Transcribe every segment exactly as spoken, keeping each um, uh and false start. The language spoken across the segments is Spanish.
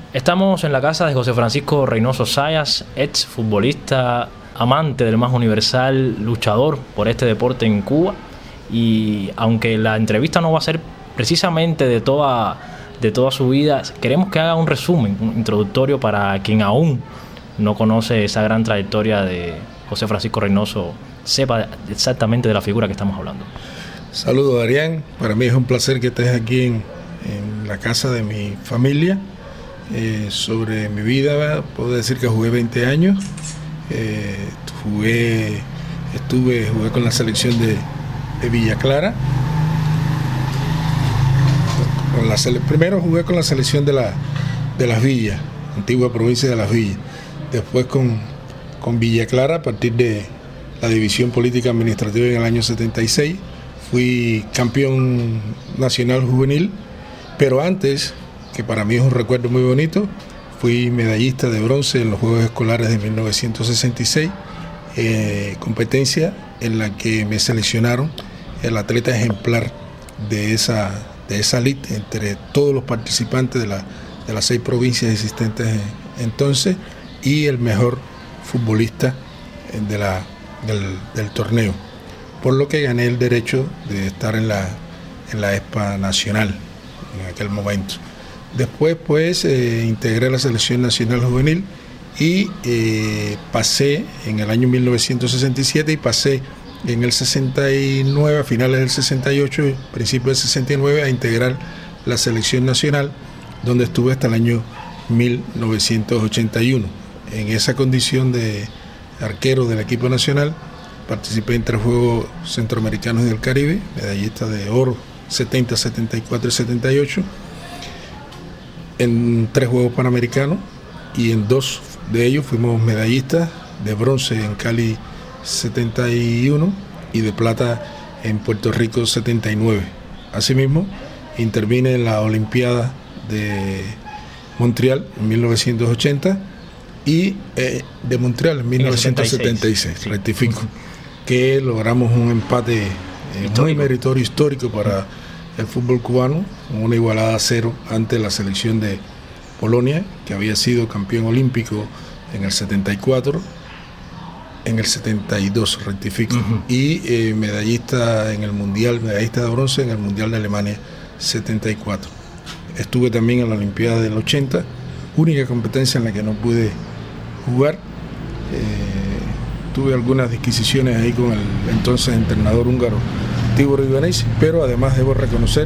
Estamos en la casa de José Francisco Reynoso Zayas, ex futbolista, amante del más universal, luchador por este deporte en Cuba. Y aunque la entrevista no va a ser precisamente de toda, de toda su vida, queremos que haga un resumen un introductorio para quien aún no conoce esa gran trayectoria de José Francisco Reynoso, sepa exactamente de la figura que estamos hablando. Saludos, Adrián. Para mí es un placer que estés aquí en, en la casa de mi familia. Eh, sobre mi vida, puedo decir que jugué veinte años. Eh, jugué, estuve, jugué con la selección de, de Villa Clara. Con la sele, primero jugué con la selección de, la, de Las Villas, antigua provincia de Las Villas. Después con, con Villa Clara, a partir de la división política administrativa en el año setenta y seis. Fui campeón nacional juvenil, pero antes, que para mí es un recuerdo muy bonito, fui medallista de bronce en los Juegos Escolares de mil novecientos sesenta y seis, eh, competencia en la que me seleccionaron el atleta ejemplar de esa, de esa elite entre todos los participantes de, la, de las seis provincias existentes entonces, y el mejor futbolista de la, del, del torneo, por lo que gané el derecho de estar en la, en la Expa Nacional en aquel momento. Después pues eh, integré la selección nacional juvenil y eh, pasé en el año mil novecientos sesenta y siete y pasé en el sesenta y nueve, a finales del sesenta y ocho, principios del sesenta y nueve, a integrar la selección nacional, donde estuve hasta el año mil novecientos ochenta y uno. En esa condición de arquero del equipo nacional participé en tres Juegos Centroamericanos y del Caribe, medallista de oro setenta, setenta y cuatro y setenta y ocho, en tres Juegos Panamericanos, y en dos de ellos fuimos medallistas de bronce en Cali setenta y uno y de plata en Puerto Rico setenta y nueve. Asimismo, intervine en la Olimpiada de Montreal en mil novecientos ochenta y eh, de Montreal en mil novecientos setenta y seis, sí. Rectifico, que logramos un empate eh, muy meritorio, histórico para el fútbol cubano, una igualada a cero ante la selección de Polonia, que había sido campeón olímpico en el setenta y cuatro, en el setenta y dos, rectifico, uh-huh. y eh, medallista en el Mundial, medallista de bronce en el Mundial de Alemania setenta y cuatro. Estuve también en la Olimpiada del ochenta, única competencia en la que no pude jugar. Eh, tuve algunas disquisiciones ahí con el entonces entrenador húngaro Tibor Ivanesi, pero además debo reconocer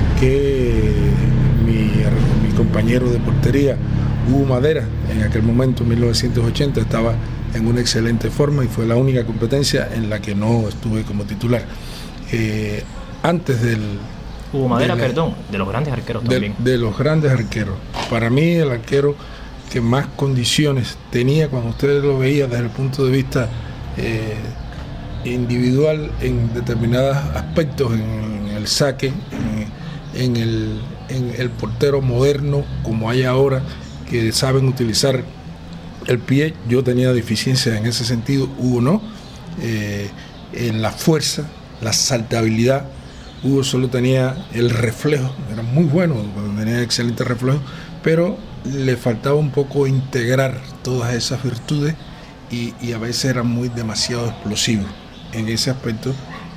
que mi, mi compañero de portería, Hugo Madera, en aquel momento, en mil novecientos ochenta, estaba en una excelente forma y fue la única competencia en la que no estuve como titular. Eh, antes del... Hugo Madera, de la, perdón, de los grandes arqueros de, también. De los grandes arqueros. Para mí, el arquero que más condiciones tenía, cuando usted lo veía desde el punto de vista eh, individual en determinados aspectos, en el saque, en, en, el, en el portero moderno como hay ahora, que saben utilizar el pie. Yo tenía deficiencias en ese sentido, Hugo no. Eh, en la fuerza, la saltabilidad, Hugo solo tenía el reflejo, era muy bueno, tenía excelente reflejo, pero le faltaba un poco integrar todas esas virtudes y, y a veces era muy demasiado explosivo. En ese aspecto,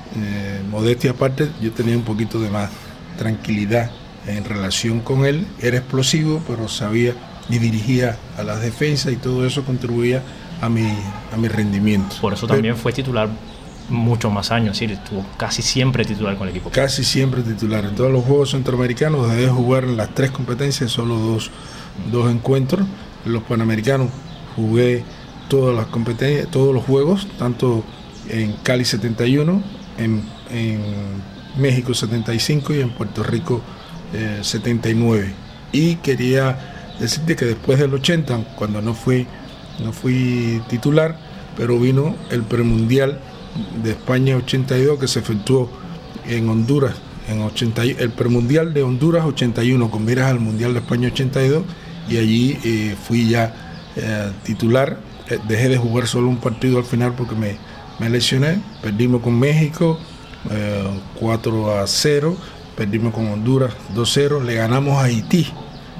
eh, modestia aparte, yo tenía un poquito de más tranquilidad en relación con él. Era explosivo, pero sabía y dirigía a las defensas y todo eso contribuía a mi, a mi rendimiento. Por eso también pero, fue titular muchos más años, es decir, estuvo casi siempre titular con el equipo. Casi siempre titular. En todos los Juegos Centroamericanos dejé de jugar en las tres competencias, solo dos, dos encuentros. En los Panamericanos jugué todas las competencias, todos los juegos, tanto en Cali setenta y uno, en, en México setenta y cinco y en Puerto Rico eh, setenta y nueve. Y quería decirte que después del ochenta, cuando no fui, no fui titular, pero vino el premundial de España ochenta y dos que se efectuó en Honduras, en ochenta, el premundial de Honduras ochenta y uno con miras al mundial de España ochenta y dos, y allí eh, fui ya eh, titular. Eh, dejé de jugar solo un partido al final porque me, me lesioné. Perdimos con México eh, cuatro a cero, perdimos con Honduras dos cero, le ganamos a Haití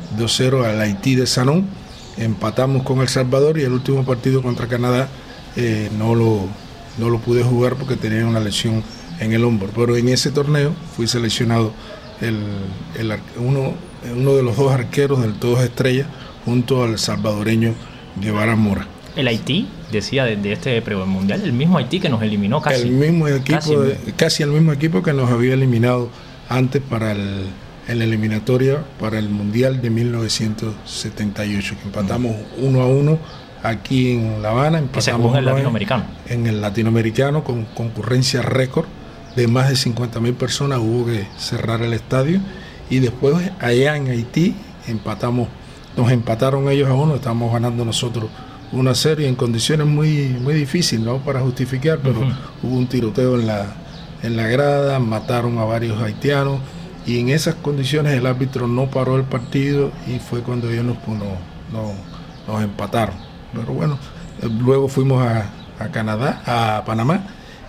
dos cero al Haití de Sanón, empatamos con El Salvador y el último partido contra Canadá eh, no, lo, no lo pude jugar porque tenía una lesión en el hombro, pero en ese torneo fui seleccionado el, el, uno, uno de los dos arqueros del Todos Estrellas junto al salvadoreño Guevara Mora. El Haití, decía de, de este premundial, el mismo Haití que nos eliminó casi. El mismo equipo, casi, de, casi el mismo equipo que nos había eliminado antes para el, en la eliminatoria para el Mundial de mil novecientos setenta y ocho, que empatamos uh-huh. uno a uno aquí en La Habana. Que se jugó en el latinoamericano. En, en el latinoamericano con concurrencia récord de más de cincuenta mil personas, hubo que cerrar el estadio y después allá en Haití empatamos, nos empataron ellos a uno, estábamos ganando nosotros una serie en condiciones muy muy difíciles, no para justificar, pero uh-huh. hubo un tiroteo en la en la grada, mataron a varios haitianos y en esas condiciones el árbitro no paró el partido y fue cuando ellos nos, no, no, nos empataron. Pero bueno, luego fuimos a, a Canadá, a Panamá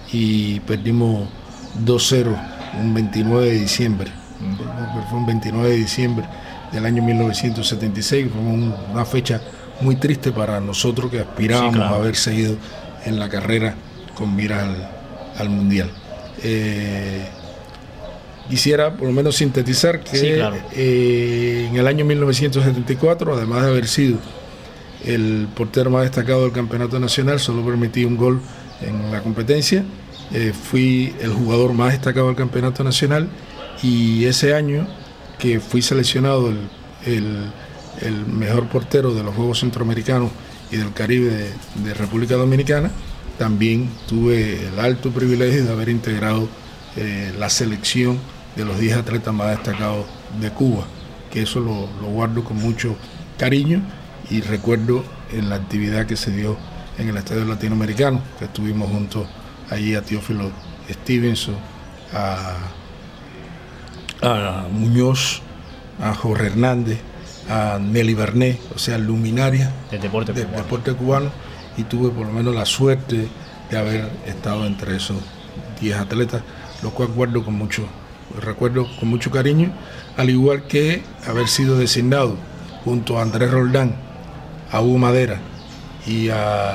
y perdimos dos cero un veintinueve de diciembre. Uh-huh. Fue un veintinueve de diciembre del año mil novecientos setenta y seis, fue un, una fecha muy triste para nosotros que aspirábamos sí, claro. a haber seguido en la carrera con mira al, al Mundial. Eh, quisiera por lo menos sintetizar que sí, claro. eh, en el año mil novecientos setenta y cuatro, además de haber sido el portero más destacado del campeonato nacional, solo permití un gol en la competencia, eh, fui el jugador más destacado del campeonato nacional y ese año que fui seleccionado el, el el mejor portero de los Juegos Centroamericanos y del Caribe de, de República Dominicana, también tuve el alto privilegio de haber integrado eh, la selección de los diez atletas más destacados de Cuba, que eso lo, lo guardo con mucho cariño y recuerdo en la actividad que se dio en el Estadio Latinoamericano, que estuvimos juntos allí a Teófilo Stevenson, a, a Muñoz, a Jorge Hernández, a Nelly Bernet, o sea, luminaria del deporte, del cubano. deporte cubano, y tuve por lo menos la suerte de haber estado entre esos diez atletas, lo cual guardo con mucho, recuerdo con mucho cariño, al igual que haber sido designado junto a Andrés Roldán, a Hugo Madera y a,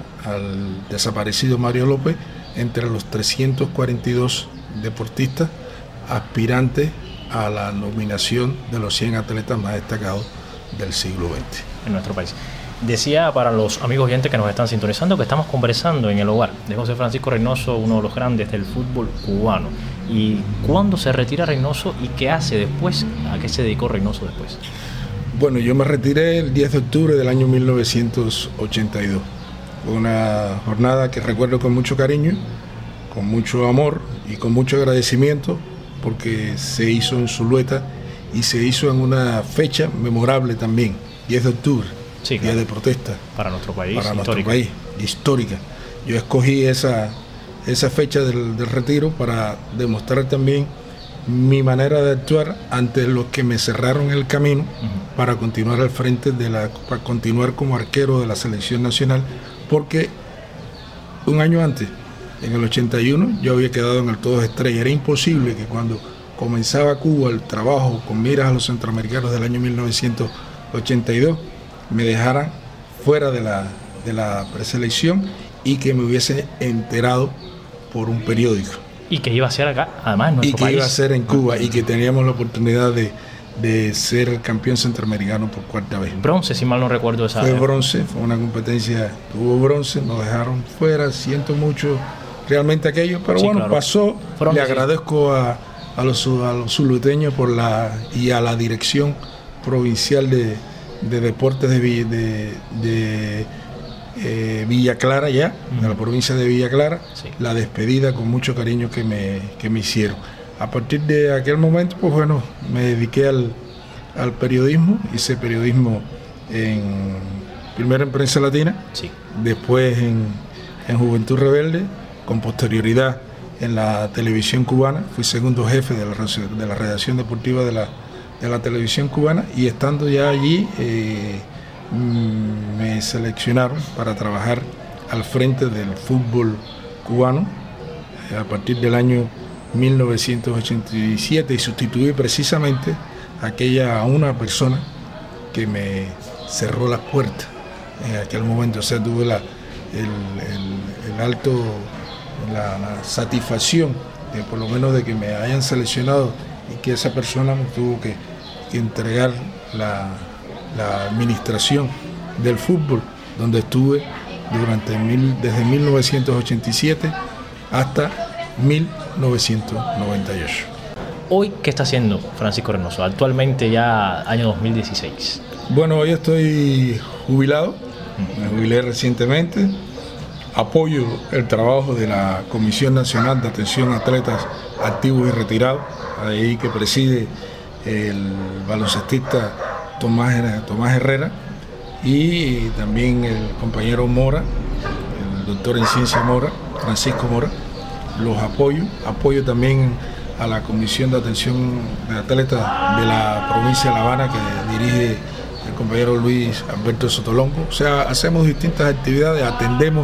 al desaparecido Mario López entre los trescientos cuarenta y dos deportistas aspirantes a la nominación de los cien atletas más destacados del siglo veinte en nuestro país. Decía para los amigos oyentes que nos están sintonizando que estamos conversando en el hogar de José Francisco Reynoso, uno de los grandes del fútbol cubano. ¿Y cuándo se retira Reynoso y qué hace después? ¿A qué se dedicó Reynoso después? Bueno, yo me retiré el diez de octubre del año mil novecientos ochenta y dos. Fue una jornada que recuerdo con mucho cariño, con mucho amor y con mucho agradecimiento, porque se hizo en Zulueta y se hizo en una fecha memorable también, diez de octubre, sí, claro. Día de protesta. Para nuestro país, para histórica. nuestro país, histórica. Yo escogí esa, esa fecha del, del retiro para demostrar también mi manera de actuar ante los que me cerraron el camino uh-huh. para continuar al frente de la, para continuar como arquero de la selección nacional, porque un año antes, en el ochenta y uno, yo había quedado en el Todos Estrellas. Era imposible que cuando comenzaba Cuba el trabajo con miras a los centroamericanos del año mil novecientos ochenta y dos me dejaran fuera de la, de la preselección y que me hubiese enterado por un periódico. Y que iba a ser acá, además en nuestro país. Y que país. iba a ser en Cuba y que teníamos la oportunidad de, de ser campeón centroamericano por cuarta vez. Bronce, si mal no recuerdo esa. Fue bronce, fue una competencia, hubo bronce, nos dejaron fuera, siento mucho realmente aquello, pero sí, bueno, claro. pasó. Bronce, le agradezco a, a los, a los zuluteños por la, y a la dirección provincial de, de deportes de, de, de eh, Villa Clara ya, uh-huh. de la provincia de Villa Clara, sí. la despedida con mucho cariño que me, que me hicieron. A partir de aquel momento, pues bueno, me dediqué al, al periodismo, hice periodismo en, primero en Prensa Latina, sí. después en, en Juventud Rebelde, con posterioridad en la televisión cubana, fui segundo jefe de la, de la redacción deportiva de la, de la televisión cubana, y estando ya allí eh, me seleccionaron para trabajar al frente del fútbol cubano eh, a partir del año mil novecientos ochenta y siete, y sustituí precisamente a aquella a una persona que me cerró las puertas en aquel momento. O sea, tuve la, el, el, el alto, la, la satisfacción de por lo menos de que me hayan seleccionado y que esa persona me tuvo que, que entregar la, la administración del fútbol, donde estuve durante mil, desde mil novecientos ochenta y siete hasta mil novecientos noventa y ocho. Hoy, ¿qué está haciendo Francisco Reynoso? Actualmente ya año dos mil dieciséis. Bueno, hoy estoy jubilado, me jubilé recientemente, apoyo el trabajo de la Comisión Nacional de Atención a Atletas Activos y Retirados, ahí que preside el baloncestista Tomás, Tomás Herrera, y también el compañero Mora, el doctor en ciencia Mora, Francisco Mora. Los apoyo, apoyo también a la Comisión de Atención de Atletas de la provincia de La Habana, que dirige el compañero Luis Alberto Sotolongo. O sea, hacemos distintas actividades, atendemos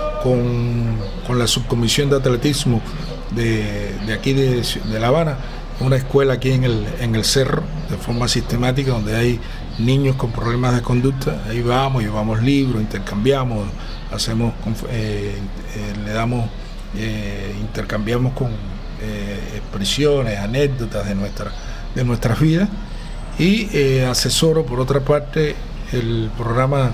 con, con la subcomisión de atletismo de, de aquí de, de La Habana, una escuela aquí en el, en el Cerro, de forma sistemática, donde hay niños con problemas de conducta. Ahí vamos, llevamos libros, intercambiamos, hacemos, eh, eh, le damos, eh, intercambiamos con eh, expresiones, anécdotas de, nuestra, de nuestras vidas, y eh, asesoro por otra parte el programa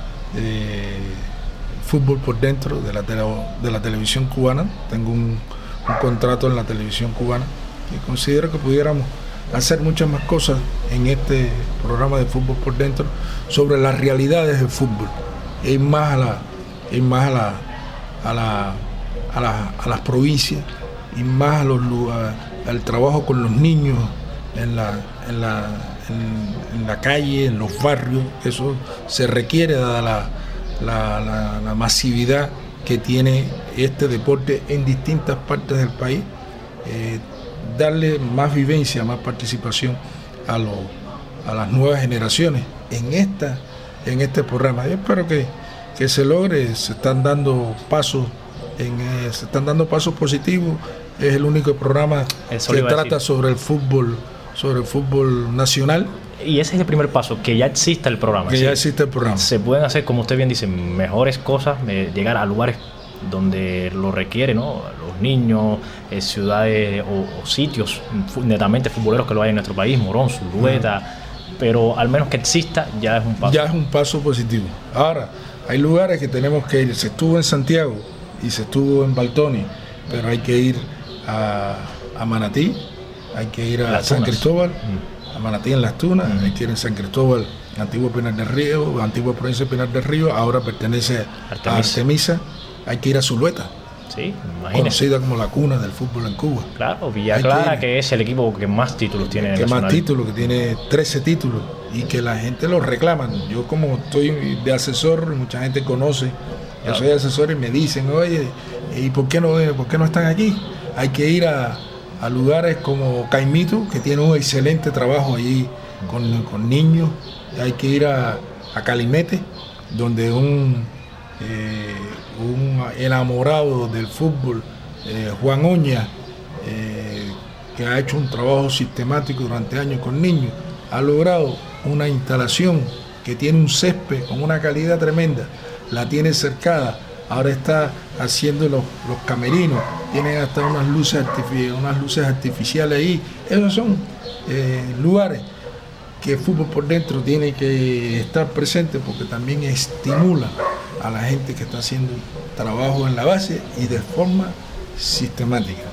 eh, Fútbol por Dentro de la, tele, de la televisión cubana. Tengo un, un contrato en la televisión cubana y considero que pudiéramos hacer muchas más cosas en este programa de Fútbol por Dentro sobre las realidades del fútbol, y más a la, y más a la, a la, a la, a las provincias, y más a los lugares, al trabajo con los niños en la, en la, en, en la calle, en los barrios. Eso se requiere dada la, la, la, la masividad que tiene este deporte en distintas partes del país. Eh, darle más vivencia, más participación a, lo, a las nuevas generaciones en, esta, en este programa. Yo espero que, que se logre. Se están dando pasos, en, eh, se están dando pasos positivos. Es el único programa Eso que trata sobre el fútbol, sobre el fútbol nacional. Y ese es el primer paso, que ya exista el programa. Que ¿sí? ya existe el programa. Se pueden hacer, como usted bien dice, mejores cosas, eh, llegar a lugares donde lo requiere, ¿no? Los niños, eh, ciudades o, o sitios netamente futboleros que lo hay en nuestro país, Morón, Zulueta, uh-huh. Pero al menos que exista ya es un paso. Ya es un paso positivo. Ahora, hay lugares que tenemos que ir. Se estuvo en Santiago y se estuvo en Baltoni, pero hay que ir a, a Manatí, hay que ir a Las San Tunas. Cristóbal, uh-huh. a Manatí en Las Tunas, uh-huh. Hay que ir en San Cristóbal, antiguo Pinar del Río, antigua provincia de Pinar del Río, ahora pertenece Artemisa. a Artemisa. Hay que ir a Zulueta, sí, conocida como la cuna del fútbol en Cuba. Claro, Villa Clara, que, que es el equipo que más títulos tiene. Que nacional. más títulos, que tiene trece títulos, y que la gente los reclama. Yo, como estoy de asesor, mucha gente conoce, yo soy asesor, y me dicen, oye, ¿y por qué no, por qué no están aquí? Hay que ir a, a lugares como Caimito, que tiene un excelente trabajo allí con, con niños. Hay que ir a, a Calimete, donde un... Eh, un enamorado del fútbol, eh, Juan Oña, eh, que ha hecho un trabajo sistemático durante años con niños, ha logrado una instalación que tiene un césped con una calidad tremenda, la tiene cercada, ahora está haciendo los, los camerinos, tienen hasta unas luces, artific- unas luces artificiales ahí. Esos son eh, lugares que el Fútbol por Dentro tiene que estar presente, porque también estimula a la gente que está haciendo trabajo en la base y de forma sistemática.